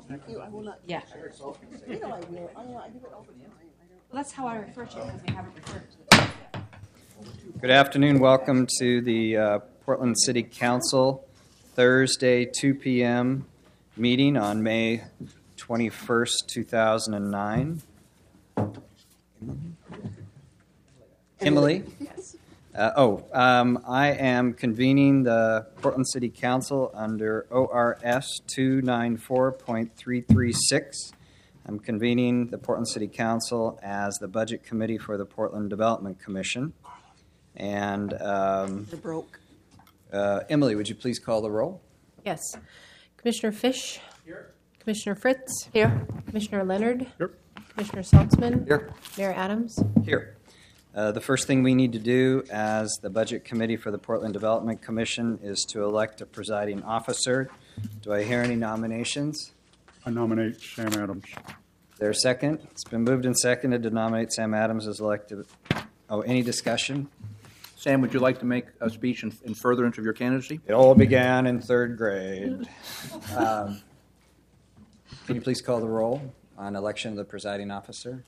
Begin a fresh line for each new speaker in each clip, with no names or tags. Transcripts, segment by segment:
Thank you. I will not.
Yeah.
You know I will. I do it all the time.
That's how I refer to it because we haven't referred to it yet.
Good afternoon. Welcome to the Portland City Council Thursday 2 p.m. meeting on May 21st, 2009. Emily?
Yes.
I am convening the Portland City Council under ORS 294.336. I'm convening the Portland City Council as the Budget Committee for the Portland Development Commission. And
You're broke.
Emily, would you please call the roll?
Yes. Commissioner Fish. Here. Commissioner Fritz. Here. Commissioner Leonard.
Here.
Commissioner Saltzman.
Here.
Mayor Adams.
Here. The first thing we need to do as the Budget Committee for the Portland Development Commission is to elect a presiding officer. Do I hear any nominations?
I nominate Sam Adams.
Is there a second? It's been moved and seconded to nominate Sam Adams as elected. Any discussion?
Sam, would you like to make a speech in furtherance of your candidacy?
It all began in third grade. Can you please call the roll on election of the presiding officer?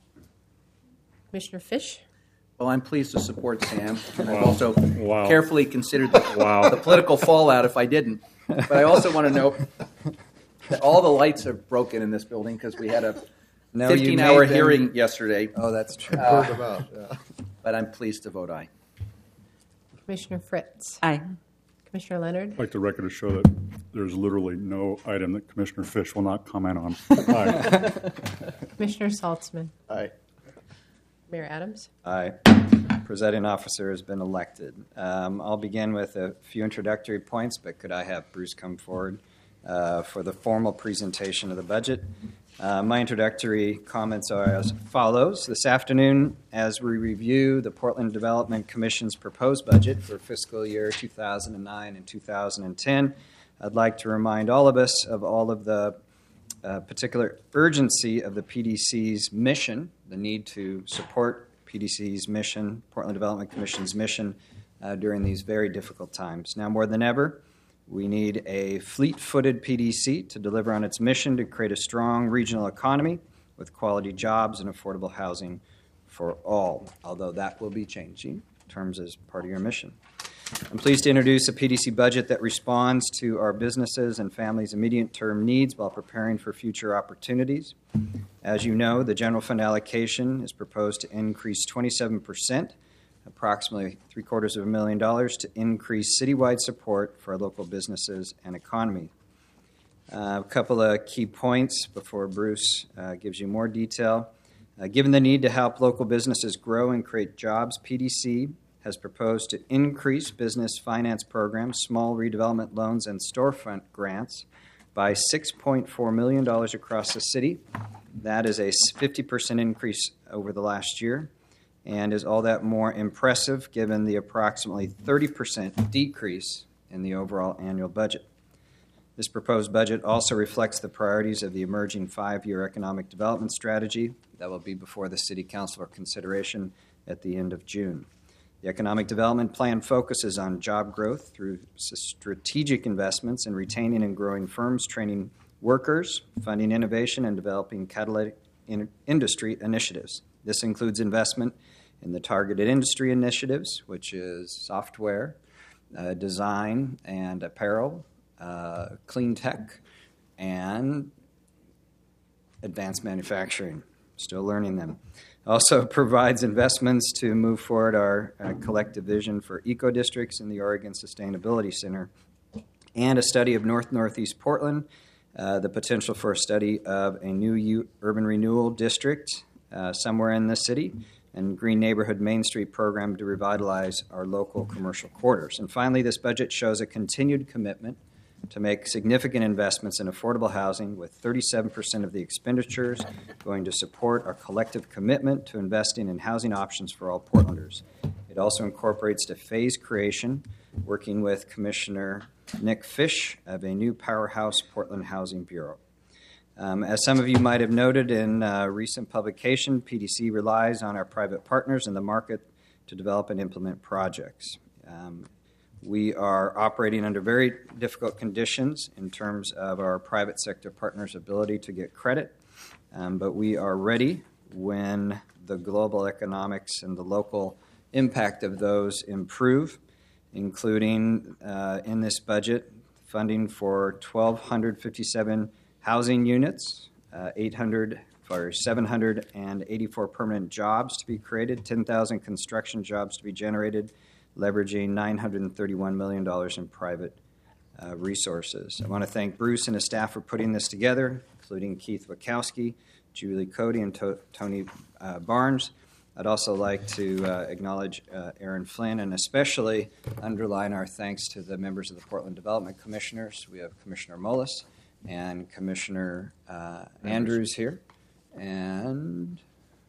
Commissioner Fish.
Well, I'm pleased to support Sam, and I've also
Wow.
carefully considered the political fallout if I didn't. But I also want to note that all the lights are broken in this building because we had a
No, you
15-hour
made them-
hearing yesterday.
Oh, that's true.
But I'm pleased to vote aye.
Commissioner Fritz.
Aye.
Commissioner Leonard.
I'd like the record to show that there's literally no item that Commissioner Fish will not comment on. Aye.
Commissioner Saltzman.
Aye.
Mayor Adams.
Aye. Presiding officer has been elected. I'll begin with a few introductory points, but could I have Bruce come forward for the formal presentation of the budget? My introductory comments are as follows. This afternoon, as we review the Portland Development Commission's proposed budget for fiscal year 2009 and 2010, I'd like to remind all of us of all of the particular urgency of the PDC's mission, the need to support PDC's mission, Portland Development Commission's mission, during these very difficult times. Now more than ever, we need a fleet-footed PDC to deliver on its mission to create a strong regional economy with quality jobs and affordable housing for all, although that will be changing in terms as part of your mission. I'm pleased to introduce a PDC budget that responds to our businesses and families' immediate-term needs while preparing for future opportunities. As you know, the general fund allocation is proposed to increase 27%, approximately $750,000 to increase citywide support for our local businesses and economy. A couple of key points before Bruce gives you more detail. Given the need to help local businesses grow and create jobs, PDC has proposed to increase business finance programs, small redevelopment loans, and storefront grants by $6.4 million across the city. That is a 50% increase over the last year and is all that more impressive given the approximately 30% decrease in the overall annual budget. This proposed budget also reflects the priorities of the emerging 5-year economic development strategy that will be before the City Council for consideration at the end of June. The economic development plan focuses on job growth through strategic investments in retaining and growing firms, training workers, funding innovation, and developing catalytic industry initiatives. This includes investment in the targeted industry initiatives, which is software, design and apparel, clean tech, and advanced manufacturing. Still learning them. Also provides investments to move forward our collective vision for eco-districts in the Oregon Sustainability Center and a study of Northeast Portland, the potential for a study of a new urban renewal district somewhere in the city, and Green Neighborhood Main Street program to revitalize our local commercial quarters. And finally, this budget shows a continued commitment to make significant investments in affordable housing, with 37% of the expenditures going to support our collective commitment to investing in housing options for all Portlanders. It also incorporates the phased creation, working with Commissioner Nick Fish, of a new powerhouse Portland Housing Bureau. As some of you might have noted in recent publication, PDC relies on our private partners in the market to develop and implement projects. We are operating under very difficult conditions in terms of our private sector partners' ability to get credit, but we are ready when the global economics and the local impact of those improve, including in this budget funding for 1,257 housing units, 784 permanent jobs to be created, 10,000 construction jobs to be generated, leveraging $931 million in private resources. I want to thank Bruce and his staff for putting this together, including Keith Wachowski, Julie Cody, and Tony Barnes. I'd also like to acknowledge Aaron Flynn and especially underline our thanks to the members of the Portland Development Commissioners. We have Commissioner Mullis and Commissioner Andrews here. And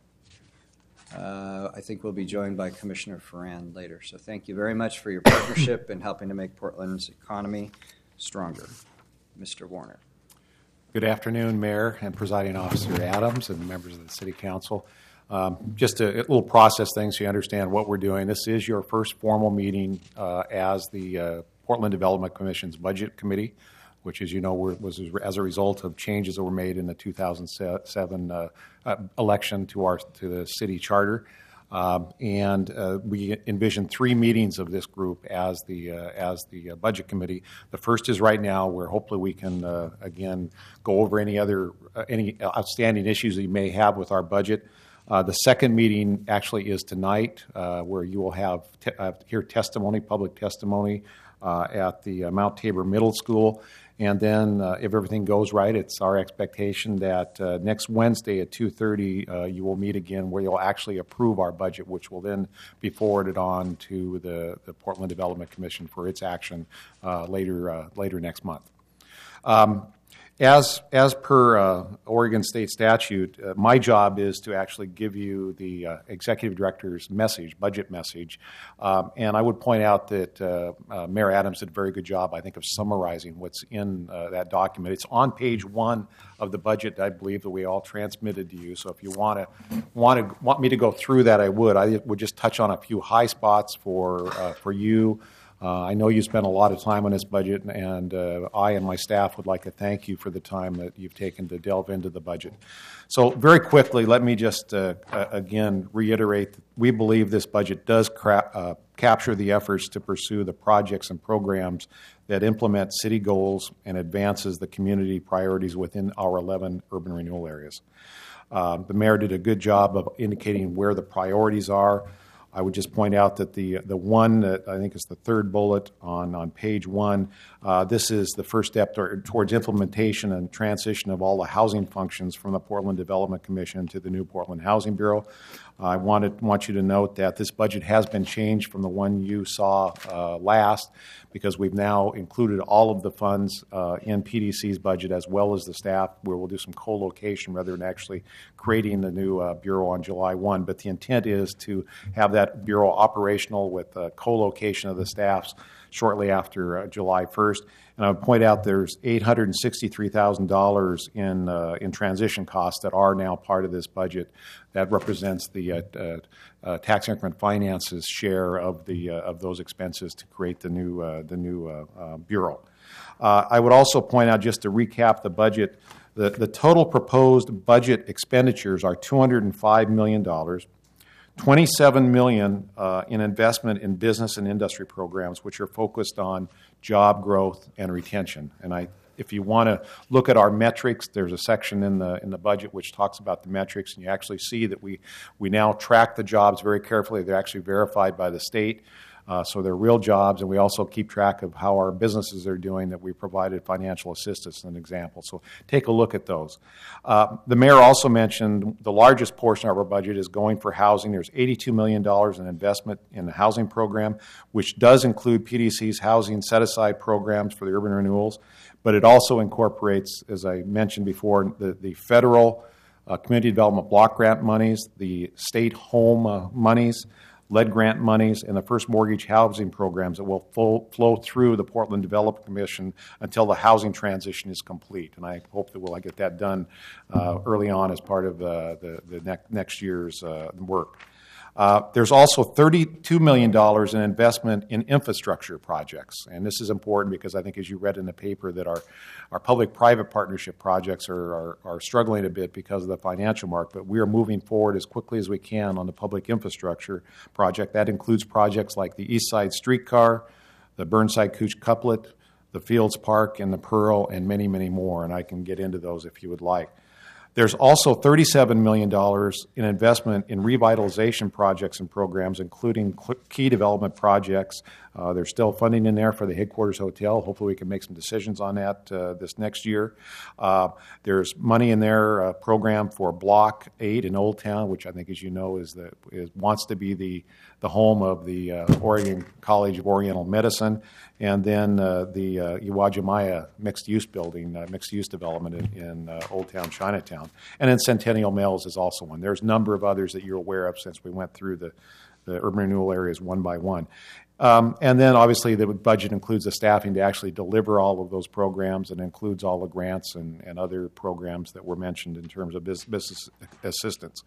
I think we'll be joined by Commissioner Ferran later. So thank you very much for your partnership in helping to make Portland's economy stronger. Mr. Warner.
Good afternoon, Mayor and Presiding Officer Adams and members of the City Council. Just a little process thing so you understand what we're doing. This is your first formal meeting as the Portland Development Commission's Budget Committee, which, as you know, was as a result of changes that were made in the 2007 election to the city charter. We envision 3 meetings of this group as the Budget Committee. The first is right now, where hopefully we can again go over any outstanding issues that you may have with our budget. The second meeting actually is tonight, where you will hear public testimony at the Mount Tabor Middle School. And then, if everything goes right, it's our expectation that next Wednesday at 2:30, you will meet again, where you'll actually approve our budget, which will then be forwarded on to the Portland Development Commission for its action later next month. As per Oregon State statute, my job is to actually give you the executive director's budget message, and I would point out that Mayor Adams did a very good job, I think, of summarizing what's in that document. It's on page 1 of the budget, I believe, that we all transmitted to you. So if you want me to go through that, I would. I would just touch on a few high spots for you. I know you spent a lot of time on this budget, and I and my staff would like to thank you for the time that you've taken to delve into the budget. So very quickly, let me just again reiterate that we believe this budget does capture the efforts to pursue the projects and programs that implement city goals and advances the community priorities within our 11 urban renewal areas. The mayor did a good job of indicating where the priorities are. I would just point out that the one that I think is the third bullet on page 1, this is the first step towards implementation and transition of all the housing functions from the Portland Development Commission to the new Portland Housing Bureau. I want you to note that this budget has been changed from the one you saw last, because we've now included all of the funds in PDC's budget as well as the staff, where we'll do some co-location rather than actually creating the new bureau on July 1. But the intent is to have that bureau operational with co-location of the staffs shortly after July 1st. And I would point out there's $863,000 in transition costs that are now part of this budget. That represents the tax increment finance's share of those expenses to create the new bureau. I would also point out, just to recap the budget, the total proposed budget expenditures are $205 million. $27 million in investment in business and industry programs, which are focused on job growth and retention. And if you want to look at our metrics, there's a section in the budget which talks about the metrics, and you actually see that we now track the jobs very carefully. They're actually verified by the state. So they're real jobs, and we also keep track of how our businesses are doing, that we provided financial assistance, as an example. So take a look at those. The mayor also mentioned the largest portion of our budget is going for housing. There's $82 million in investment in the housing program, which does include PDC's housing set-aside programs for the urban renewals, but it also incorporates, as I mentioned before, the federal community development block grant monies, the state home monies, lead grant monies, and the first mortgage housing programs that will flow through the Portland Development Commission until the housing transition is complete. And I hope that we'll get that done early on as part of the next year's work. There's also $32 million in investment in infrastructure projects. And this is important because I think, as you read in the paper, that our public-private partnership projects are struggling a bit because of the financial market. But we are moving forward as quickly as we can on the public infrastructure project. That includes projects like the East Side Streetcar, the Burnside-Couch Couplet, the Fields Park, and the Pearl, and many, many more. And I can get into those if you would like. There's also $37 million in investment in revitalization projects and programs, including key development projects. There's still funding in there for the headquarters hotel. Hopefully we can make some decisions on that this next year. There's money in there, program for Block 8 in Old Town, which I think, as you know, wants to be the home of the Oregon College of Oriental Medicine, and then the Uwajimaya mixed-use building, mixed-use development in Old Town Chinatown. And then Centennial Mills is also one. There's a number of others that you're aware of since we went through the urban renewal areas one by one. And then, obviously, the budget includes the staffing to actually deliver all of those programs, and includes all the grants and other programs that were mentioned in terms of business assistance.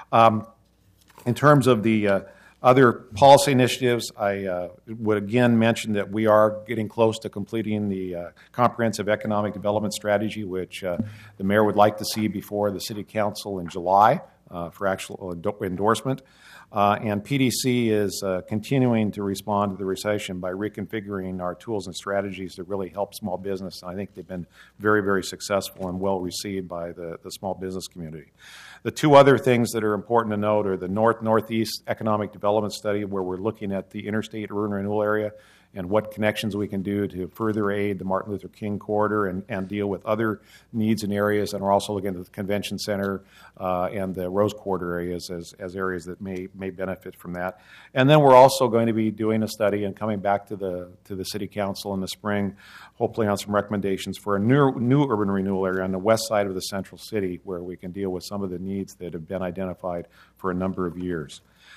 In terms of the other policy initiatives, I would again mention that we are getting close to completing the comprehensive economic development strategy, which the mayor would like to see before the city council in July for actual endorsement. And PDC is continuing to respond to the recession by reconfiguring our tools and strategies to really help small business. And I think they've been very, very successful and well received by the small business community. The two other things that are important to note are the North-Northeast Economic Development Study, where we're looking at the interstate urban renewal area and what connections we can do to further aid the Martin Luther King corridor and deal with other needs and areas. And we're also looking at the convention center and the Rose Quarter areas as areas that may benefit from that. And then we're also going to be doing a study and coming back to the city council in the spring, hopefully on some recommendations for a new urban renewal area on the west side of the central city, where we can deal with some of the needs that have been identified for a number of years.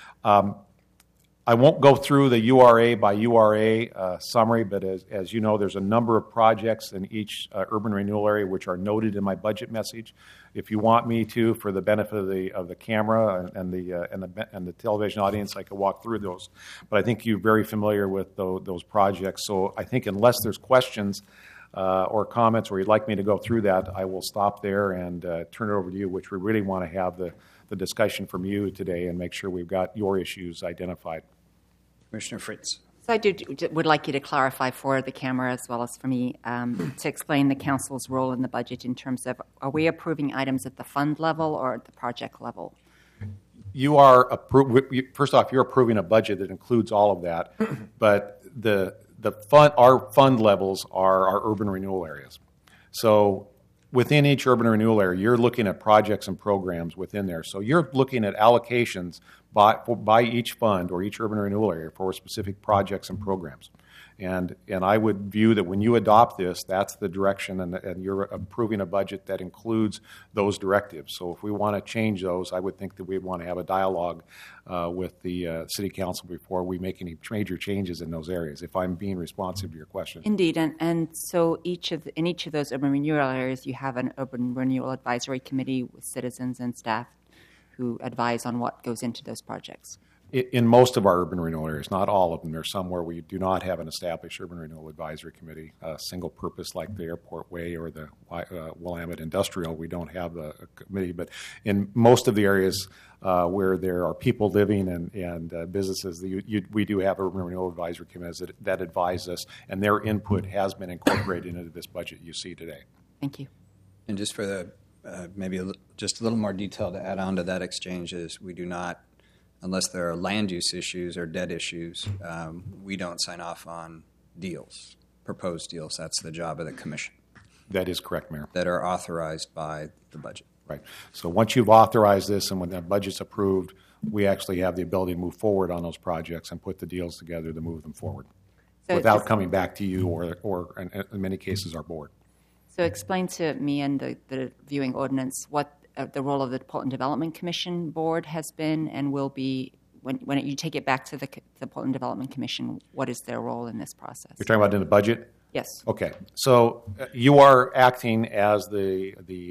I won't go through the URA by URA summary, but as you know, there's a number of projects in each urban renewal area which are noted in my budget message. If you want me to, for the benefit of the camera and the television audience, I could walk through those. But I think you're very familiar with those projects. So I think unless there's questions or comments, or you'd like me to go through that, I will stop there and turn it over to you, which we really want to have the discussion from you today and make sure we've got your issues identified.
Commissioner Fritz.
So I would like you to clarify for the camera as well as for me to explain the council's role in the budget in terms of, are we approving items at the fund level or at the project level?
You are first off, you're approving a budget that includes all of that, but our fund levels are our urban renewal areas. So within each urban renewal area, you're looking at projects and programs within there. So you're looking at allocations by each fund or each urban renewal area for specific projects and programs. And I would view that when you adopt this, that's the direction, and you're approving a budget that includes those directives. So if we want to change those, I would think that we'd want to have a dialogue with the City Council before we make any major changes in those areas, if I'm being responsive to your question.
Indeed, and so in each of those urban renewal areas, you have an urban renewal advisory committee with citizens and staff who advise on what goes into those projects.
In most of our urban renewal areas, not all of them. There's some where we do not have an established urban renewal advisory committee, single purpose like the Airport Way or the Willamette Industrial. We don't have a committee, but in most of the areas where there are people living and businesses, we do have urban renewal advisory committees that advise us, and their input has been incorporated into this budget you see today.
Thank you.
And just for the maybe just a little more detail to add on to that exchange is we do not, unless there are land use issues or debt issues, we don't sign off on deals, proposed deals. That's the job of the commission.
That is correct, Mayor.
That are authorized by the budget.
Right. So once you've authorized this and when that budget's approved, we actually have the ability to move forward on those projects and put the deals together to move them forward without coming back to you or in many cases, our board.
So explain to me and the viewing audience what the role of the Portland Development Commission board has been and will be when you take it back to the Portland Development Commission. What is their role in this process?
You're talking about in the budget?
Yes.
Okay. So you are acting as the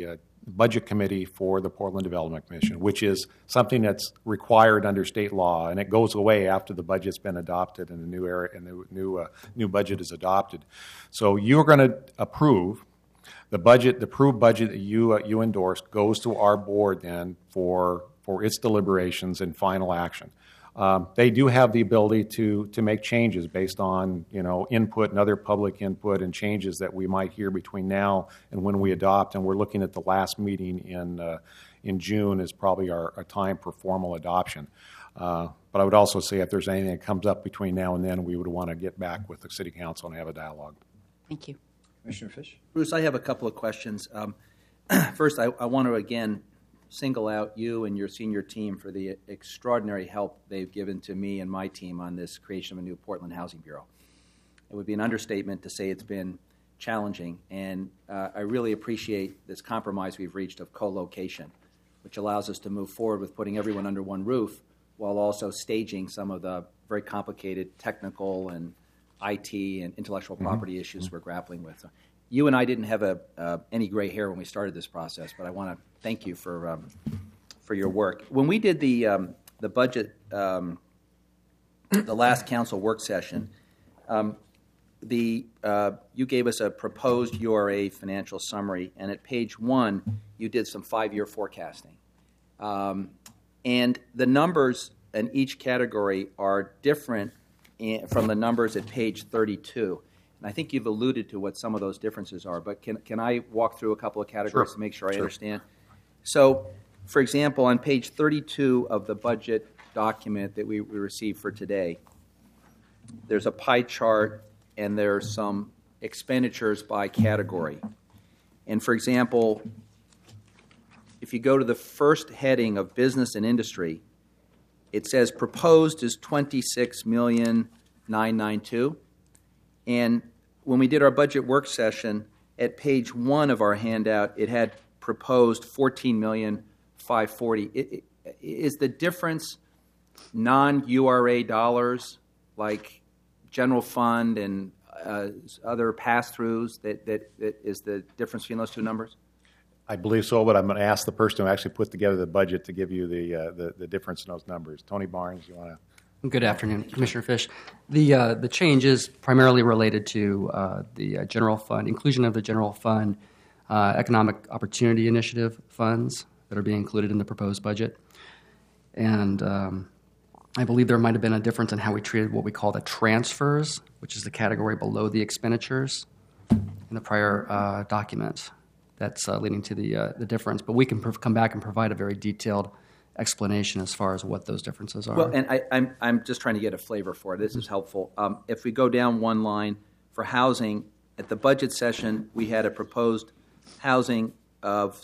budget committee for the Portland Development Commission, which is something that's required under state law, and it goes away after the budget's been adopted and the new era and the new budget is adopted. So you're going to approve the budget. The approved budget that you endorse goes to our board then for its deliberations and final action. They do have the ability to make changes based on input and other public input and changes that we might hear between now and when we adopt. And we're looking at the last meeting in June is probably our time for formal adoption. But I would also say if there's anything that comes up between now and then, we would want to get back with the City Council and have a dialogue.
Thank you.
Commissioner Fish?
Bruce, I have a couple of questions. First, I want to again single out you and your senior team for the extraordinary help they've given to me and my team on this creation of a new Portland Housing Bureau. It would be an understatement to say it's been challenging, and I really appreciate this compromise we've reached of co-location, which allows us to move forward with putting everyone under one roof while also staging some of the very complicated technical and IT and intellectual property issues we're grappling with. So you and I didn't have any gray hair when we started this process, but I want to thank you for your work. When we did the budget, the last council work session, you gave us a proposed URA financial summary, and at page 1, you did some 5-year forecasting. And the numbers in each category are different from the numbers at page 32. And I think you've alluded to what some of those differences are, but can I walk through a couple of categories to make sure I understand? So, for example, on page 32 of the budget document that we received for today, there's a pie chart and there's some expenditures by category. And for example, if you go to the first heading of business and industry, it says proposed is $26,992,000. And when we did our budget work session, at page 1 of our handout, it had proposed $14,540,000. Is the difference non-URA dollars like general fund and other pass-throughs that is the difference between those two numbers?
I believe so, but I'm going to ask the person who actually put together the budget to give you the difference in those numbers. Tony Barnes, you want to?
Good afternoon, Commissioner Fish. The change is primarily related to the general fund, inclusion of the general fund, economic opportunity initiative funds that are being included in the proposed budget. And I believe there might have been a difference in how we treated what we call the transfers, which is the category below the expenditures in the prior document. That's leading to the difference. But we can come back and provide a very detailed explanation as far as what those differences are.
Well, and I'm just trying to get a flavor for it. This is helpful. If we go down one line for housing, at the budget session, we had a proposed housing of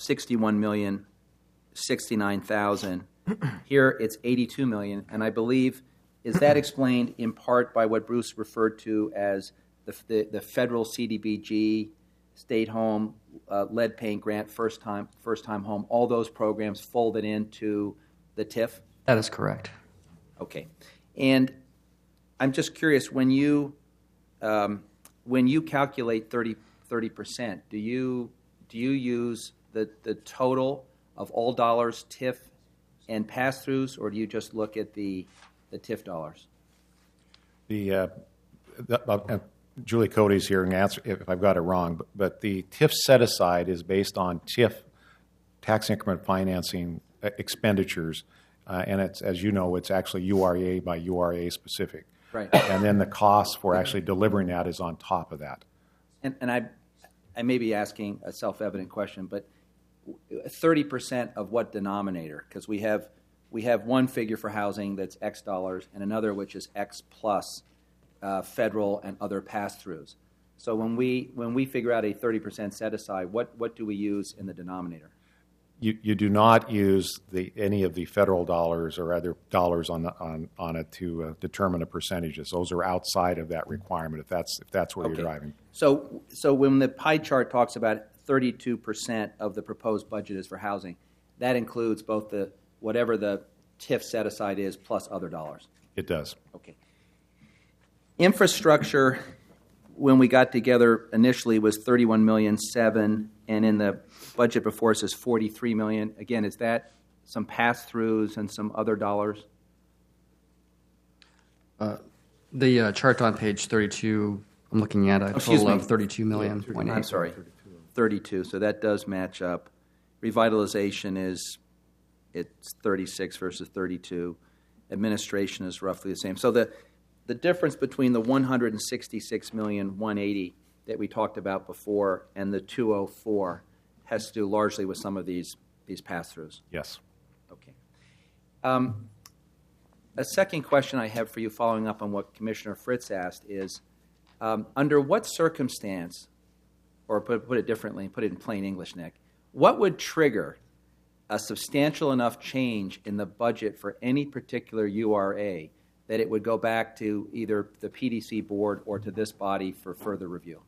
$61,069,000. Here it's $82 million, and I believe is that explained in part by what Bruce referred to as the federal CDBG, state home, lead paint grant, first time home, all those programs folded into the TIF?
That is correct.
Okay. And I'm just curious, when you calculate 30%, do you use the total of all dollars TIF and pass-throughs, or do you just look at the TIF dollars?
Julie Cody's here and answer if I've got it wrong, but the TIF set-aside is based on TIF tax increment financing expenditures, and it's, as you know, it's actually URA by URA specific.
Right.
And then the cost for actually delivering that is on top of that.
And I may be asking a self-evident question, but 30% of what denominator? Because we have one figure for housing that's X dollars and another which is X plus federal and other pass-throughs. So when we figure out a 30% set-aside, what do we use in the denominator?
You do not use any of the federal dollars or other dollars on it to determine the percentages. Those are outside of that requirement. If that's where you're driving.
So when the pie chart talks about 32% of the proposed budget is for housing, that includes both whatever the TIF set aside is plus other dollars.
It does.
Okay. Infrastructure, when we got together initially was 31,700,000, and in the budget before us is 43 million. Again, is that some pass-throughs and some other dollars?
The chart on page 32, I'm looking at a
Excuse
total
me.
of 32 million.
I'm sorry, 32. So that does match up. Revitalization it's 36 versus 32. Administration is roughly the same. So the difference between the 166,180,000 that we talked about before and the 204 has to do largely with some of these pass-throughs.
Yes.
Okay. A second question I have for you, following up on what Commissioner Fritz asked, is under what circumstance, or put it differently, put it in plain English, Nick, what would trigger a substantial enough change in the budget for any particular URA that it would go back to either the PDC board or to this body for further review?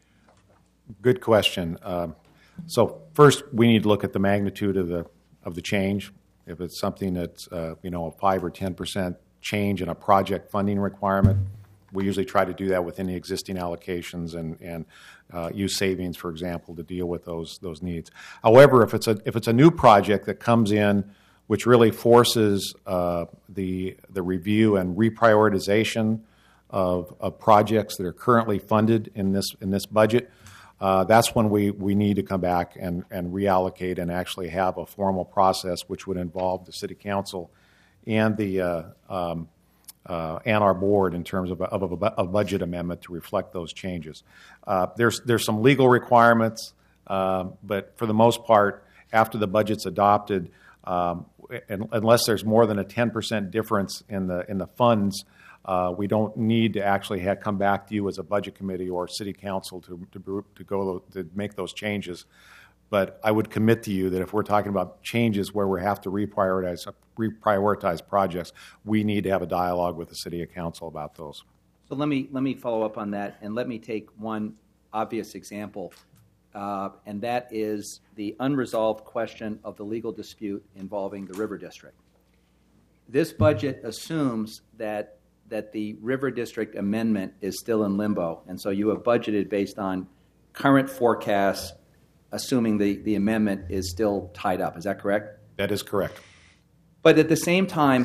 Good question. So first, we need to look at the magnitude of the change. If it's something that's a 5 or 10% change in a project funding requirement, we usually try to do that within the existing allocations and use savings, for example, to deal with those needs. However, if it's a new project that comes in, which really forces the review and reprioritization of projects that are currently funded in this budget, that's when we need to come back and reallocate and actually have a formal process, which would involve the City Council and and our board in terms of a budget amendment to reflect those changes. There's some legal requirements, but for the most part, after the budget's adopted, unless there's more than a 10% difference in the funds, we don't need to actually come back to you as a budget committee or city council to make those changes. But I would commit to you that if we're talking about changes where we have to reprioritize projects, we need to have a dialogue with the city council about those.
So let me follow up on that, and let me take one obvious example, and that is the unresolved question of the legal dispute involving the River District. This budget assumes that the River District amendment is still in limbo, and so you have budgeted based on current forecasts, assuming the amendment is still tied up. Is that correct?
That is correct.
But at the same time,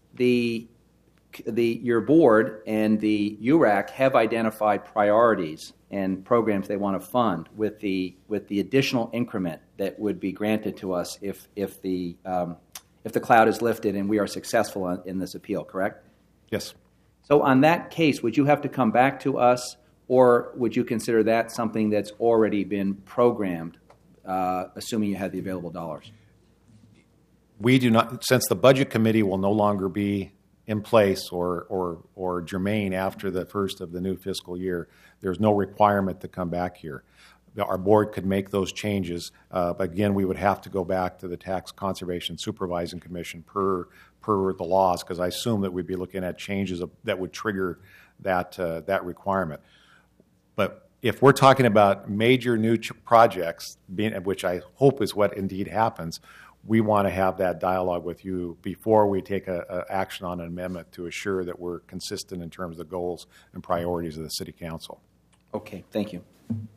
your board and the URAC have identified priorities and programs they want to fund with the additional increment that would be granted to us if the cloud is lifted and we are successful in this appeal. Correct?
Yes.
So on that case, would you have to come back to us, or would you consider that something that's already been programmed, assuming you had the available dollars?
We do not, since the budget committee will no longer be in place or germane after the first of the new fiscal year, there's no requirement to come back here. Our board could make those changes, but again, we would have to go back to the Tax Conservation Supervising Commission per the laws, because I assume that we'd be looking at changes that would trigger that requirement. But if we're talking about major new projects, which I hope is what indeed happens, we want to have that dialogue with you before we take action on an amendment to assure that we're consistent in terms of the goals and priorities of the City Council.
Okay, thank you.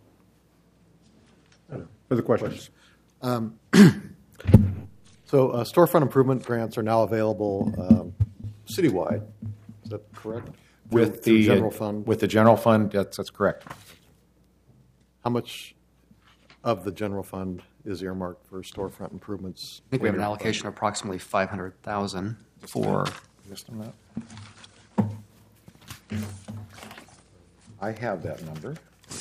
Further questions? So storefront improvement grants are now available citywide. Is that correct?
With
Through
the
general fund?
With the general fund, that's correct.
How much of the general fund is earmarked for storefront improvements?
I think we have an allocation of approximately 500,000 for.
Just a minute. I have that number.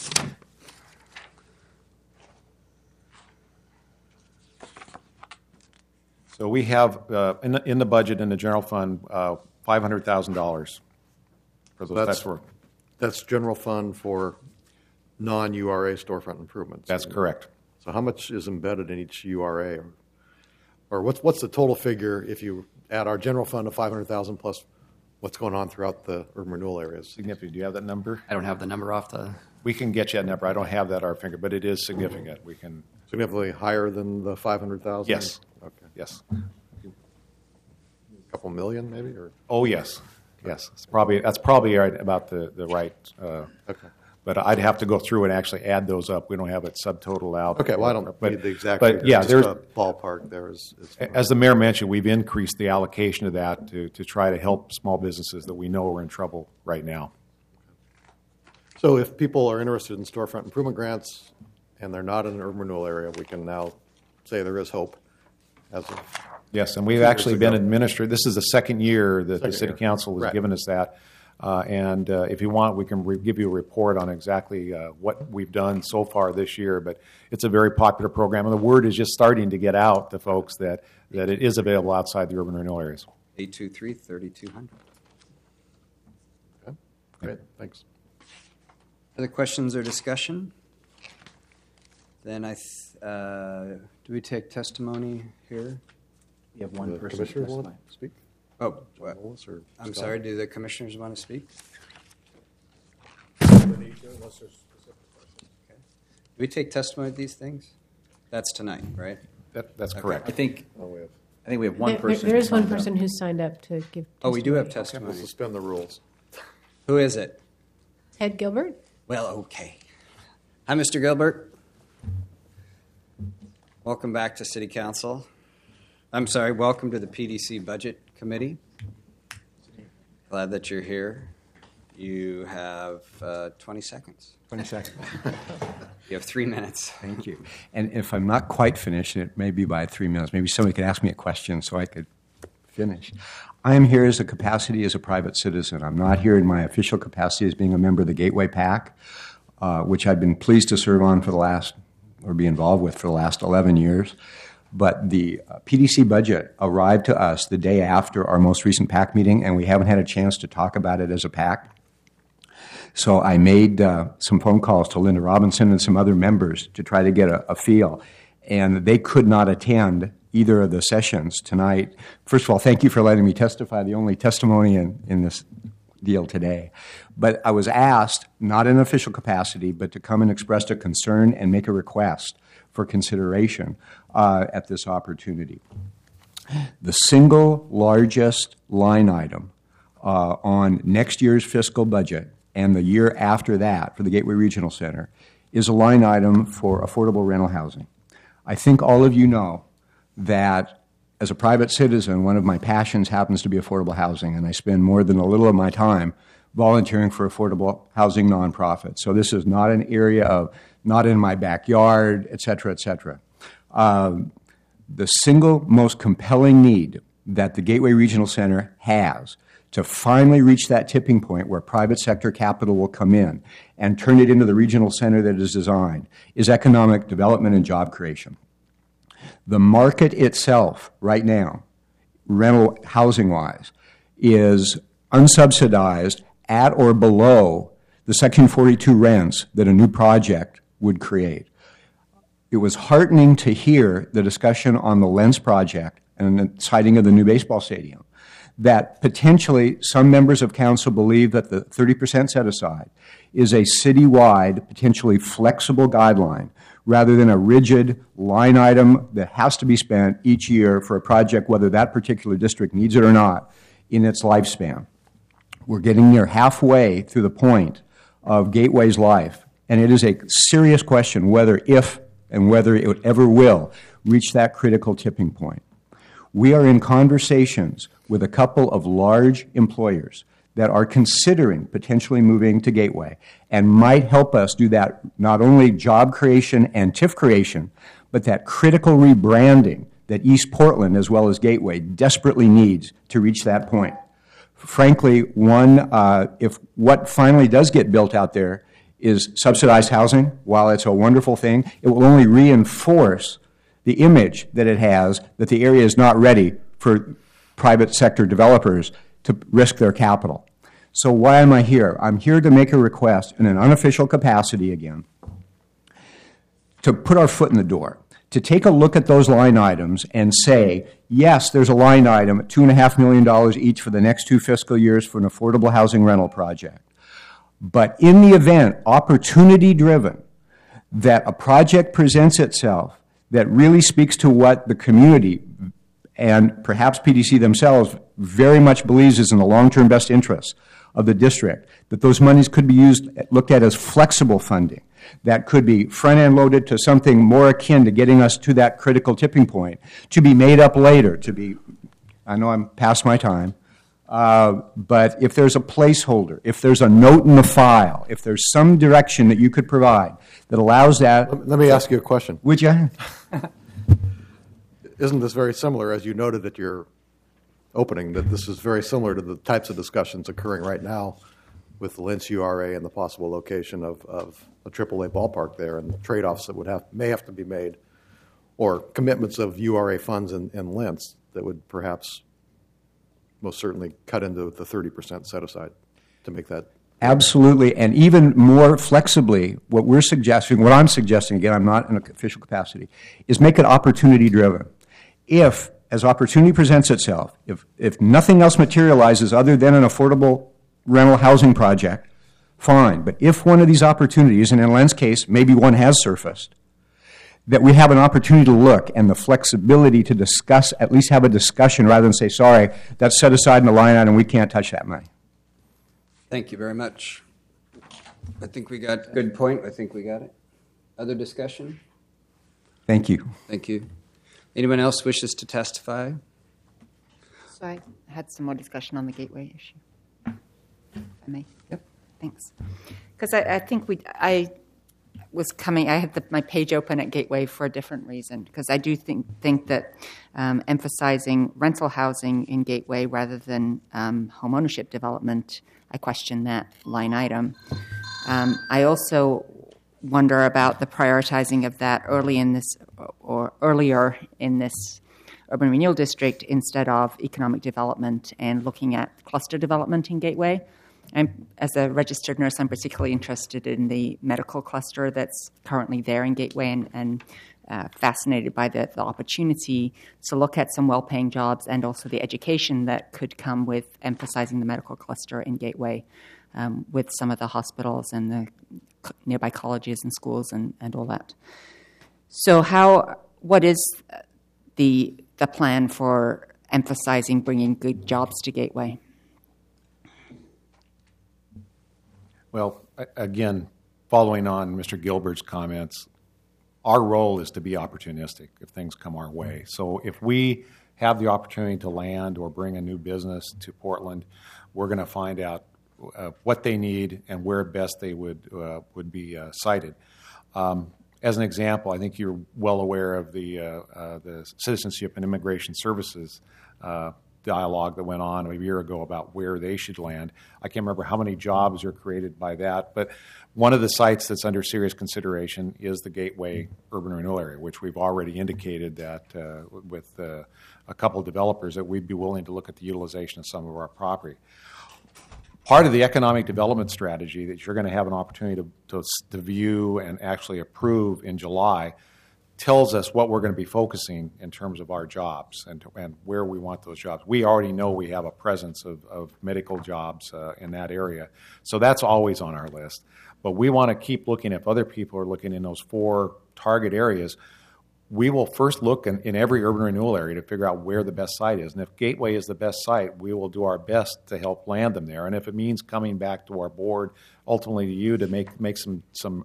So we have in the budget in the general fund $500,000 for those.
That's general fund for non-URA storefront improvements.
That's correct.
So how much is embedded in each URA, or what's the total figure if you add our general fund of 500,000 plus what's going on throughout the urban renewal areas?
Significant. Do you have that number?
I don't have the number off the.
We can get you that number. I don't have that at our finger, but it is significant. We can.
Significantly higher than the 500,000?
Yes.
Okay.
Yes.
A couple million, maybe, or?
Oh yes, yes. That's probably right about the right.
Okay.
But I'd have to go through and actually add those up. We don't have it subtotaled out.
Okay, well, I don't need the exact
but
figure,
yeah,
just
there's
a ballpark there is fine.
as the mayor mentioned, we've increased the allocation of that to try to help small businesses that we know are in trouble right now.
So if people are interested in storefront improvement grants and they're not in an urban renewal area, we can now say there is hope as of
Yes, and we've
2 years
actually been
ago.
administered. This is the second year that the
Second
city
year.
council has
Right.
given us that. And if you want, we can give you a report on exactly what we've done so far this year. But it's a very popular program, and the word is just starting to get out to folks that it is available outside the urban renewal areas.
823-3200.
Okay, great, thanks.
Other questions or discussion? Then do we take testimony here?
You have one
The
person.
commissioners
to
want
testify.
to speak?
Oh,
John Willis or
I'm
Scott?
sorry, do the commissioners want to speak? Do we take testimony at these things? That's tonight, right?
That's
Okay.
correct.
I think
Oh, we have,
we have one person.
There is one
signed up.
person who's signed up to give
Oh, we do have
we'll
testimony.
suspend the rules.
Who is it?
Ted Gilbert.
Well, okay. Hi, Mr. Gilbert. Welcome back to City Council. I'm sorry, welcome to the PDC Budget Committee. Glad that you're here. You have 20 seconds.
20 seconds.
You have 3 minutes.
Thank you. And if I'm not quite finished, and it may be by 3 minutes, maybe somebody could ask me a question so I could finish. I am here as a capacity as a private citizen. I'm not here in my official capacity as being a member of the Gateway PAC, which I've been pleased to serve on for the last, or be involved with for the last 11 years. But the PDC budget arrived to us the day after our most recent PAC meeting, and we haven't had a chance to talk about it as a PAC. So I made some phone calls to Linda Robinson and some other members to try to get a feel, and they could not attend either of the sessions tonight. First of all, thank you for letting me testify, the only testimony in this deal today. But I was asked, not in official capacity, but to come and express a concern and make a request for consideration at this opportunity. The single largest line item on next year's fiscal budget and the year after that for the Gateway Regional Center is a line item for affordable rental housing. I think all of you know that as a private citizen, one of my passions happens to be affordable housing, and I spend more than a little of my time volunteering for affordable housing nonprofits. So this is not an area of not in my backyard, et cetera, et cetera. The single most compelling need that the Gateway Regional Center has to finally reach that tipping point where private sector capital will come in and turn it into the regional center that is designed is economic development and job creation. The market itself right now, rental housing-wise, is unsubsidized at or below the Section 42 rents that a new project would create. It was heartening to hear the discussion on the Lens project and the siting of the new baseball stadium, that potentially some members of council believe that the 30% set aside is a citywide, potentially flexible guideline rather than a rigid line item that has to be spent each year for a project, whether that particular district needs it or not, in its lifespan. We're getting near halfway through the point of Gateway's life, and it is a serious question whether if and whether it ever will reach that critical tipping point. We are in conversations with a couple of large employers that are considering potentially moving to Gateway and might help us do that, not only job creation and TIF creation, but that critical rebranding that East Portland as well as Gateway desperately needs to reach that point. Frankly, if what finally does get built out there is subsidized housing, while it's a wonderful thing, it will only reinforce the image that it has that the area is not ready for private sector developers to risk their capital. So why am I here? I'm here to make a request in an unofficial capacity again, to put our foot in the door, to take a look at those line items and say, yes, there's a line item at $2.5 million each for the next 2 fiscal years for an affordable housing rental project. But in the event, opportunity-driven, that a project presents itself that really speaks to what the community and perhaps PDC themselves very much believes is in the long-term best interest of the district, that those monies could be looked at as flexible funding, that could be front-end loaded to something more akin to getting us to that critical tipping point, to be made up later, I know I'm past my time, but if there's a placeholder, if there's a note in the file, if there's some direction that you could provide that allows that...
Let me ask you a question.
Would you?
Isn't this very similar, as you noted at your opening, that this is very similar to the types of discussions occurring right now with the Lentz URA and the possible location of a AAA ballpark there and the trade-offs that may have to be made, or commitments of URA funds in Lentz that would perhaps most certainly cut into the 30% set aside to make that.
Absolutely, and even more flexibly, what I'm suggesting, again, I'm not in an official capacity, is make it opportunity-driven. If, as opportunity presents itself, if nothing else materializes other than an affordable rental housing project, fine. But if one of these opportunities, and in Len's case, maybe one has surfaced, that we have an opportunity to look and the flexibility to discuss, at least have a discussion rather than say, sorry, that's set aside in the line item, we can't touch that money.
Thank you very much. I think we got good point. I think we got it. Other discussion?
Thank you.
Thank you. Anyone else wishes to testify?
So I had some more discussion on the gateway issue. If I may.
Yep.
Thanks. Because I think I had my page open at Gateway for a different reason, because I do think that emphasizing rental housing in Gateway rather than home ownership development, I question that line item. I also wonder about the prioritizing of that earlier in this urban renewal district instead of economic development and looking at cluster development in Gateway. As a registered nurse, I'm particularly interested in the medical cluster that's currently there in Gateway and fascinated by the opportunity to look at some well-paying jobs and also the education that could come with emphasizing the medical cluster in Gateway with some of the hospitals and the nearby colleges and schools and all that. So what is the plan for emphasizing bringing good jobs to Gateway?
Well, again, following on Mr. Gilbert's comments, our role is to be opportunistic if things come our way. So if we have the opportunity to land or bring a new business to Portland, we're going to find out what they need and where best they would be sited. As an example, I think you're well aware of the Citizenship and Immigration Services dialogue that went on a year ago about where they should land. I can't remember how many jobs are created by that, but one of the sites that's under serious consideration is the Gateway Urban Renewal Area, which we've already indicated that with a couple of developers that we'd be willing to look at the utilization of some of our property. Part of the economic development strategy that you're going to have an opportunity to view and actually approve in July tells us what we're going to be focusing in terms of our jobs and where we want those jobs. We already know we have a presence of medical jobs in that area, so that's always on our list. But we want to keep looking if other people are looking in those 4 target areas. We will first look in every urban renewal area to figure out where the best site is. And if Gateway is the best site, we will do our best to help land them there. And if it means coming back to our board, ultimately to you, to make some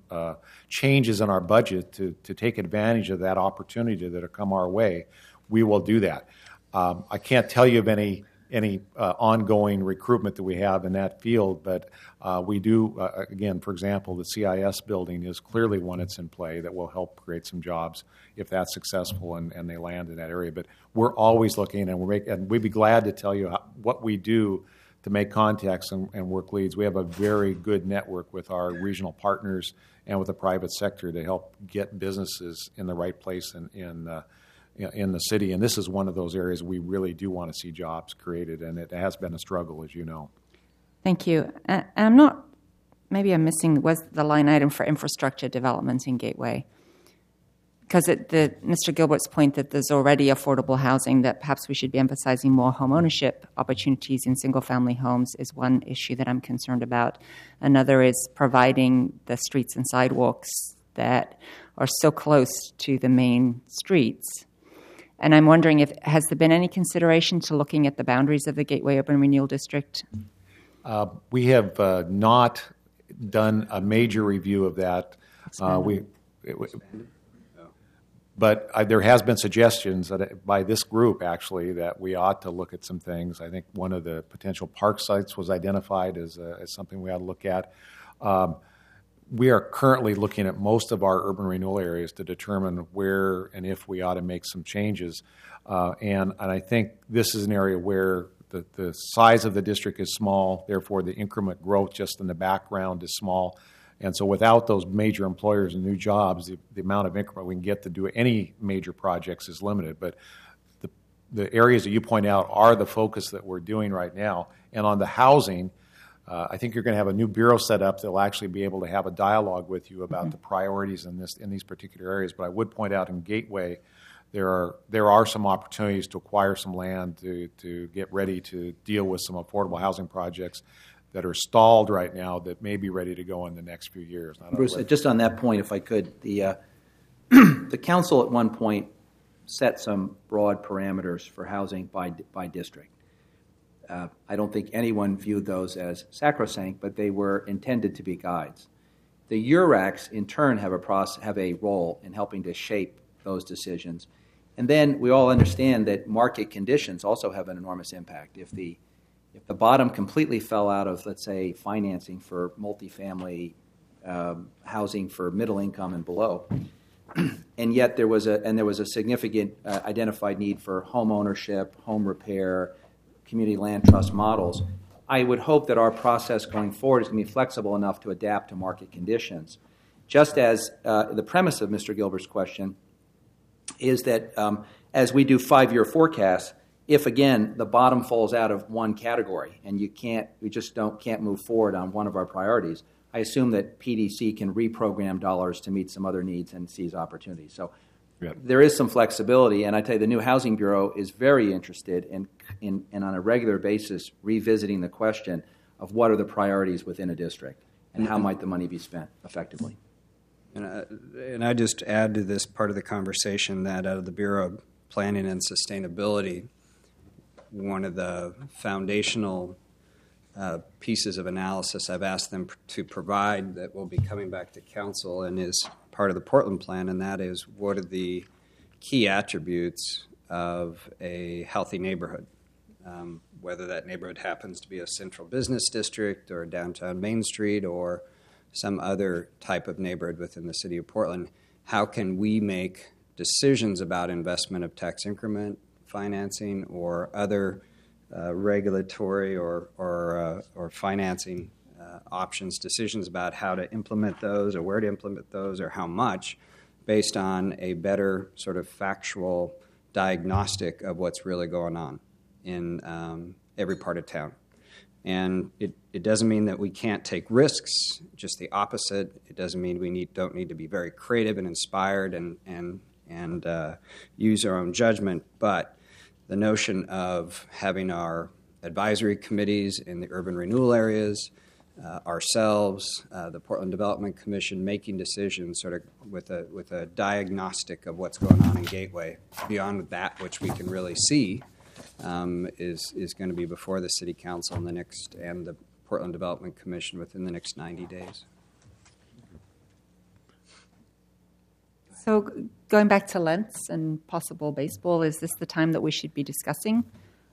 changes in our budget to take advantage of that opportunity that will come our way, we will do that. I can't tell you of any ongoing recruitment that we have in that field, but we do, again, for example, the CIS building is clearly one that's in play that will help create some jobs if that's successful and they land in that area. But we're always looking, and we'd be glad to tell you what we do to make contacts and work leads. We have a very good network with our regional partners and with the private sector to help get businesses in the right place in the city, and this is one of those areas we really do want to see jobs created, and it has been a struggle, as you know.
Thank you. And maybe I'm missing, was the line item for infrastructure development in Gateway? Because Mr. Gilbert's point that there's already affordable housing, that perhaps we should be emphasizing more home ownership opportunities in single-family homes is one issue that I'm concerned about. Another is providing the streets and sidewalks that are so close to the main streets. And I'm wondering has there been any consideration to looking at the boundaries of the Gateway Urban Renewal District?
We have not done a major review of that. But there has been suggestions that by this group, actually, that we ought to look at some things. I think one of the potential park sites was identified as something we ought to look at. We are currently looking at most of our urban renewal areas to determine where and if we ought to make some changes. And I think this is an area where the size of the district is small, therefore the increment growth just in the background is small. And so without those major employers and new jobs, the amount of increment we can get to do any major projects is limited. But the areas that you point out are the focus that we're doing right now. And on the housing, I think you're going to have a new bureau set up that will actually be able to have a dialogue with you about the priorities in these particular areas. But I would point out in Gateway, there are some opportunities to acquire some land to get ready to deal with some affordable housing projects that are stalled right now that may be ready to go in the next few years.
Bruce, just on that point, if I could, the council at one point set some broad parameters for housing by district. I don't think anyone viewed those as sacrosanct, but they were intended to be guides. The URACs, in turn, have a role in helping to shape those decisions. And then we all understand that market conditions also have an enormous impact. If the bottom completely fell out of, let's say, financing for multifamily housing for middle income and below, and yet there was a significant identified need for home ownership, home repair, community land trust models, I would hope that our process going forward is going to be flexible enough to adapt to market conditions. Just as the premise of Mr. Gilbert's question is that as we do 5-year forecasts, if again the bottom falls out of one category and we just can't move forward on one of our priorities, I assume that PDC can reprogram dollars to meet some other needs and seize opportunities. So there is some flexibility, and I tell you, the new Housing Bureau is very interested in on a regular basis revisiting the question of what are the priorities within a district and how might the money be spent effectively.
And I just add to this part of the conversation that out of the Bureau of Planning and Sustainability, one of the foundational pieces of analysis I've asked them to provide that will be coming back to council and is part of the Portland Plan, and that is what are the key attributes of a healthy neighborhood, whether that neighborhood happens to be a central business district or downtown Main Street or some other type of neighborhood within the city of Portland. How can we make decisions about investment of tax increment financing or other regulatory or financing options, decisions about how to implement those or where to implement those or how much, based on a better sort of factual diagnostic of what's really going on in every part of town. And it doesn't mean that we can't take risks, just the opposite. It doesn't mean we don't need to be very creative and inspired and use our own judgment, but the notion of having our advisory committees in the urban renewal areas, ourselves, the Portland Development Commission, making decisions sort of with a diagnostic of what's going on in Gateway beyond that which we can really see is going to be before the City Council and the Portland Development Commission within the next 90 days.
So going back to Lentz and possible baseball, is this the time that we should be discussing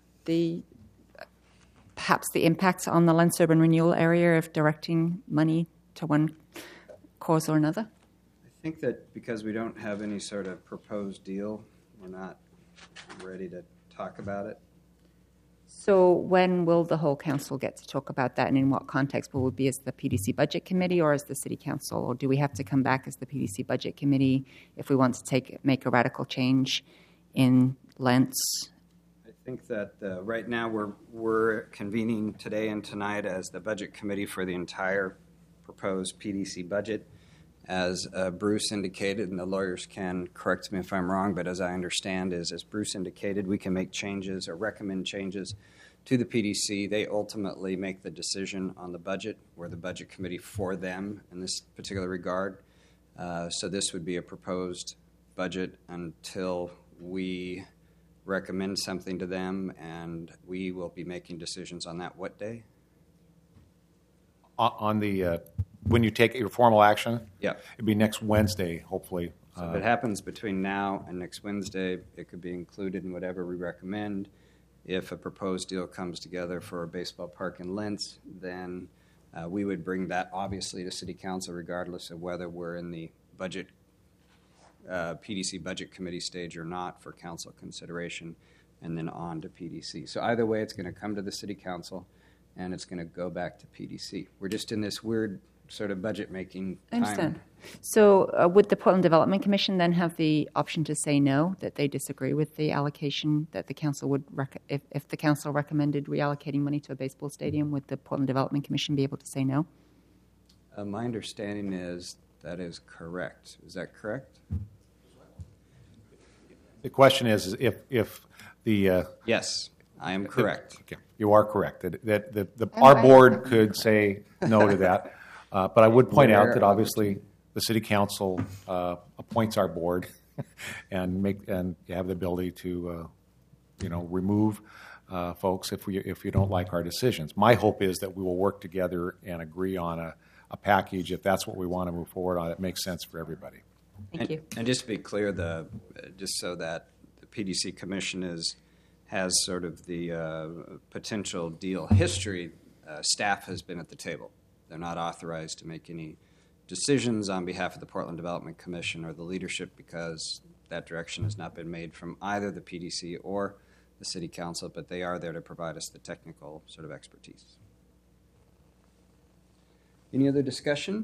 perhaps the impacts on the Lentz urban renewal area of directing money to one cause or another?
I think that because we don't have any sort of proposed deal, we're not ready to talk about it.
So when will the whole council get to talk about that, and in what context? Will it be as the PDC Budget Committee or as the City Council? Or do we have to come back as the PDC Budget Committee if we want to make a radical change in Lentz?
I think that right now we're convening today and tonight as the Budget Committee for the entire proposed PDC budget. As Bruce indicated, and the lawyers can correct me if I'm wrong, but as I understand is, as Bruce indicated, we can make changes or recommend changes to the PDC. They ultimately make the decision on the budget. We're the Budget Committee for them in this particular regard. So this would be a proposed budget until we recommend something to them, and we will be making decisions on that what day?
On the, when you take your formal action?
Yeah.
It'd be next Wednesday, hopefully.
So if it happens between now and next Wednesday, it could be included in whatever we recommend. If a proposed deal comes together for a baseball park in Lentz, then we would bring that obviously to City Council regardless of whether we're in the budget, PDC Budget Committee stage or not for council consideration, and then on to PDC. So either way, it's going to come to the City Council, and it's going to go back to PDC. We're just in this weird sort of budget-making
I
time.
understand. So would the Portland Development Commission then have the option to say no, that they disagree with the allocation that the council would, if the council recommended reallocating money to a baseball stadium, would the Portland Development Commission be able to say no?
My understanding is that is correct. Is that correct?
The question is if the...
Yes, I am correct.
Okay, you are correct. Our board could say no to that. But I would point out that obviously the City Council appoints our board and you have the ability to remove folks if you don't like our decisions. My hope is that we will work together and agree on a package if that's what we want to move forward on. It makes sense for everybody.
Thank you.
And just to be clear, just so that the PDC Commission has sort of the potential deal history, staff has been at the table. They're not authorized to make any decisions on behalf of the Portland Development Commission or the leadership because that direction has not been made from either the PDC or the City Council, but they are there to provide us the technical sort of expertise. Any other discussion?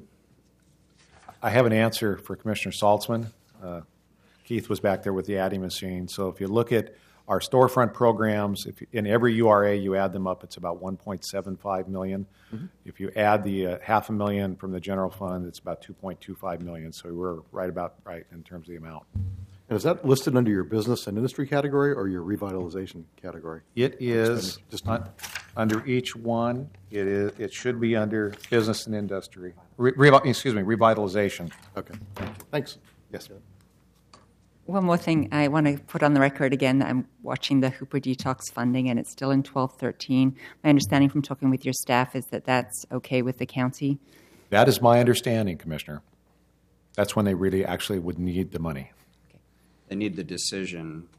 I have an answer for Commissioner Saltzman. Keith was back there with the adding machine. So if you look at our storefront programs, in every URA you add them up, it's about $1.75 million. Mm-hmm. If you add the $500,000 from the general fund, it's about $2.25 million. So we're right in terms of the amount.
And is that listed under your business and industry category or your revitalization category?
It is under each one. It should be under business and industry. Revitalization.
Okay. Thanks. Yes.
One more thing I want to put on the record again. I'm watching the Hooper Detox funding, and it's still in 1213. My understanding from talking with your staff is that that's okay with the county.
That is my understanding, Commissioner. That's when they really actually would need the money.
Okay. They need the decision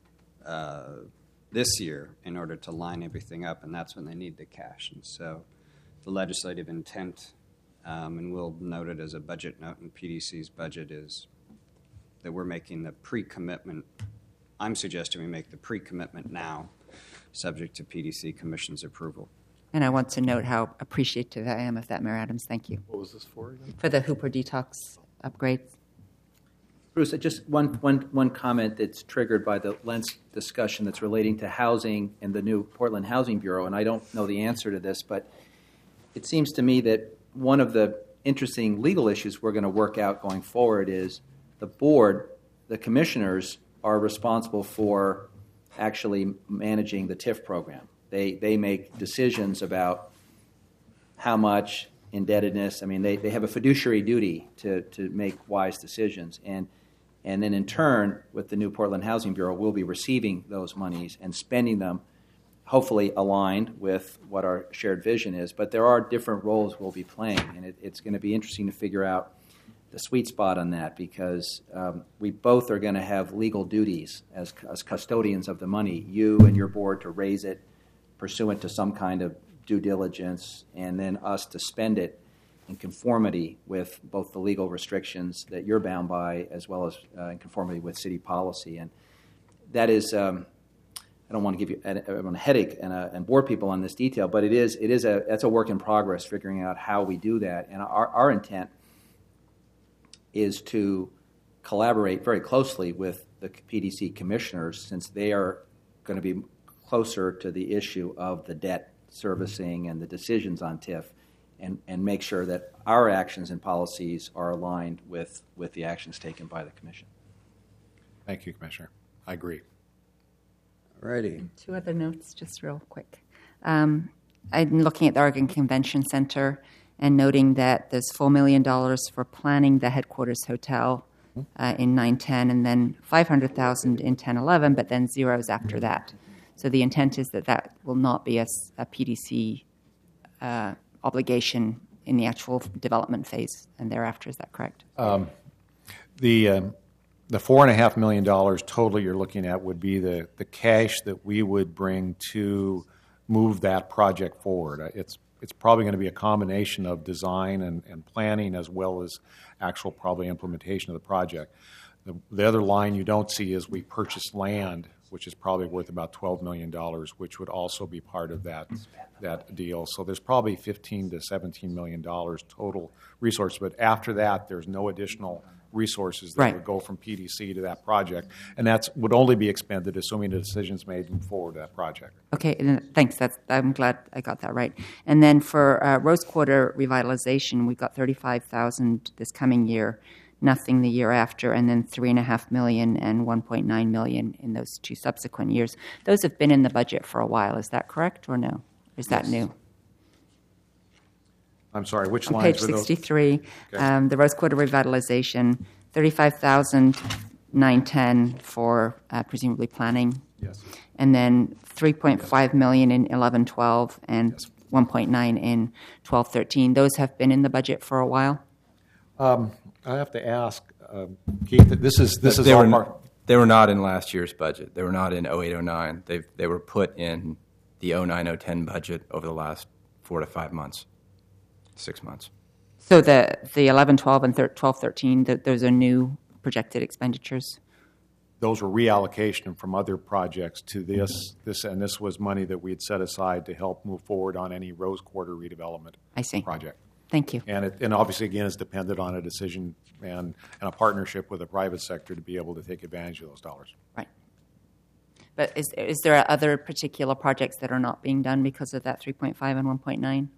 this year in order to line everything up, and that's when they need the cash. And so the legislative intent, and we'll note it as a budget note in PDC's budget, is that we're making the pre-commitment. I'm suggesting we make the pre-commitment now, subject to PDC Commission's approval.
And I want to note how appreciative I am of that, Mayor Adams. Thank you.
What was this for again?
For the Hooper Detox upgrades.
Bruce, just one comment that's triggered by the Lentz discussion that's relating to housing and the new Portland Housing Bureau, and I don't know the answer to this, but it seems to me that one of the interesting legal issues we're going to work out going forward is the board, the commissioners, are responsible for actually managing the TIF program. They make decisions about how much indebtedness. I mean, they have a fiduciary duty to make wise decisions. And then in turn, with the new Portland Housing Bureau, we'll be receiving those monies and spending them, hopefully aligned with what our shared vision is. But there are different roles we'll be playing, and it's going to be interesting to figure out the sweet spot on that, because we both are going to have legal duties as custodians of the money, you and your board to raise it pursuant to some kind of due diligence, and then us to spend it in conformity with both the legal restrictions that you're bound by as well as in conformity with city policy. And that is, I don't want to give you a headache and bore people on this detail, but that's a work in progress, figuring out how we do that. And our intent is to collaborate very closely with the PDC commissioners, since they are going to be closer to the issue of the debt servicing and the decisions on TIF, and make sure that our actions and policies are aligned with the actions taken by the commission.
Thank you, Commissioner. I agree.
All righty.
Two other notes, just real quick. I'm looking at the Oregon Convention Center and noting that there's $4 million for planning the headquarters hotel in 9-10, and then $500,000 in 10-11, but then zeros after that. So the intent is that will not be a PDC obligation in the actual development phase and thereafter. Is that correct?
The $4.5 million total you're looking at would be the cash that we would bring to move that project forward. It's probably going to be a combination of design and planning as well as actual probably implementation of the project. The other line you don't see is we purchased land, which is probably worth about $12 million, which would also be part of that deal. So there's probably $15 to $17 million total resource. But after that, there's no additional resources that would go from PDC to that project. And that would only be expended assuming the decision's made to move forward to that project.
Okay, thanks. I'm glad I got that right. And then for Rose Quarter revitalization, we've got $35,000 this coming year, nothing the year after, and then $3.5 million and $1.9 million in those 2 subsequent years. Those have been in the budget for a while. Is that correct or no? Is that new?
I'm sorry, which
on
lines
page
were those?
63, the Rose Quarter revitalization, $35,910 for presumably planning.
Yes.
And then $3.5 million in 11-12 and $1.9 in 12-13. Those have been in the budget for a while.
I have to ask, Keith. This is all part.
They were not in last year's budget. They were not in 08-09. They were put in the 09-010 budget over the last 4 to 5 months. 6 months.
So the 11-12 and 12-13, those are new projected expenditures?
Those were reallocation from other projects to this, and this was money that we had set aside to help move forward on any Rose Quarter redevelopment project.
Thank you.
And obviously, again, it's dependent on a decision and a partnership with the private sector to be able to take advantage of those dollars.
Right. But is there other particular projects that are not being done because of that 3.5 and 1.9?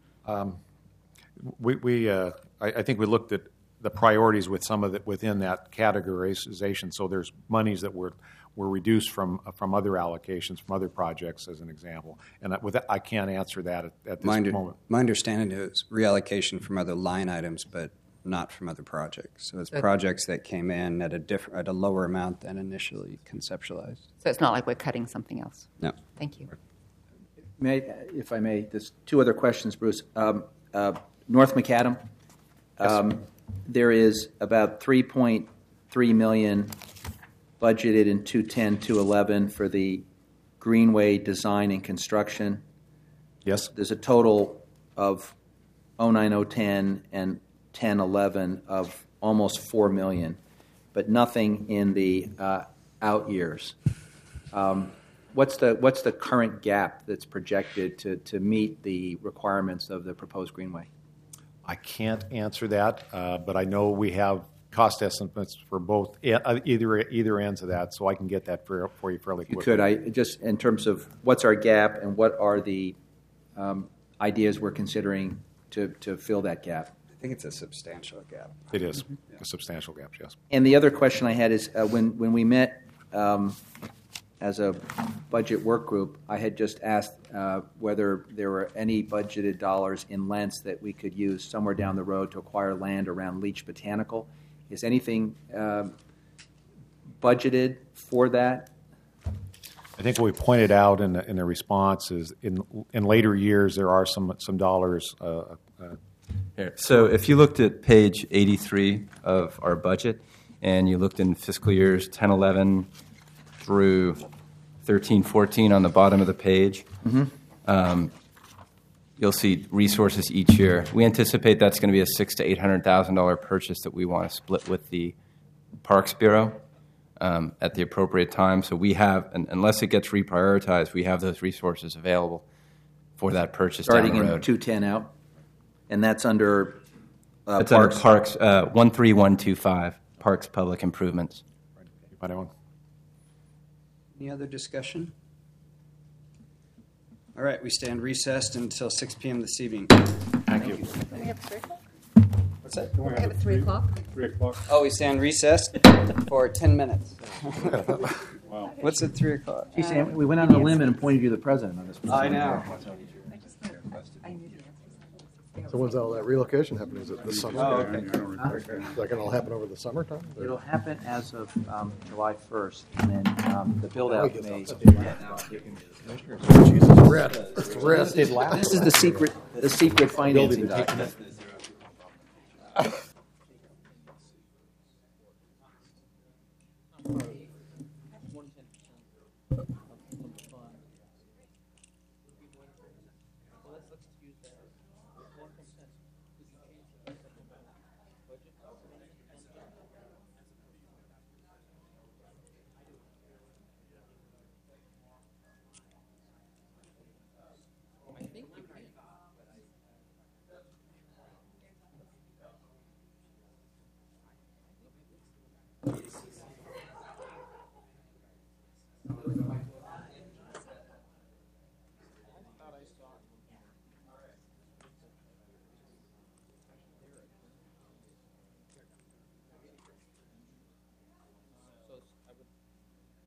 I think we looked at the priorities with some of within that categorization. So there's monies that were reduced from other allocations from other projects, as an example. And I can't answer that at this moment.
My understanding is reallocation from other line items, but not from other projects. So it's projects that came in at a lower amount than initially conceptualized.
So it's not like we're cutting something else.
No.
Thank you.
If I may, there's 2 other questions, Bruce. North Macadam, there is about $3.3 million budgeted in 210-211 for the Greenway design and construction.
Yes.
There's a total of 09-010 and 10-11 of almost $4 million, but nothing in the out years. What's the current gap that's projected to meet the requirements of the proposed Greenway?
I can't answer that, but I know we have cost estimates for both either ends of that, so I can get that for you fairly quickly.
Could I just, in terms of what's our gap and what are the ideas we're considering to fill that gap?
I think it's a substantial gap.
It is a substantial gap, yes.
And the other question I had is when we met as a budget work group, I had just asked whether there were any budgeted dollars in Lentz that we could use somewhere down the road to acquire land around Leach Botanical. Is anything budgeted for that?
I think what we pointed out in the response is in later years there are some dollars.
Here. So if you looked at page 83 of our budget and you looked in fiscal years 10-11 through 13-14 on the bottom of the page, you'll see resources each year. We anticipate that's going to be a $600,000 to $800,000 purchase that we want to split with the Parks Bureau at the appropriate time. So we have, unless it gets reprioritized, we have those resources available for that purchase
starting
down the road.
In 210 out, and that's under
it's
Parks.
Under Parks 13125 Parks Public Improvements.
Any other discussion? All right, we stand recessed until 6 p.m. this evening.
Thank you.
We have 3 o'clock?
What's that?
We have 3 o'clock?
3 o'clock.
Oh, we stand recessed for 10 minutes.
Wow.
What's at 3 o'clock?
Hey, Sam, we went out on a limb and appointed you the president on this.
I know.
So when's all that relocation happening? Is it this summer?
Oh, okay.
Is that going to all happen over the summertime?
It'll happen as of July 1st, and then the build-out may...
Jesus, red. It's red.
This is the secret financing document.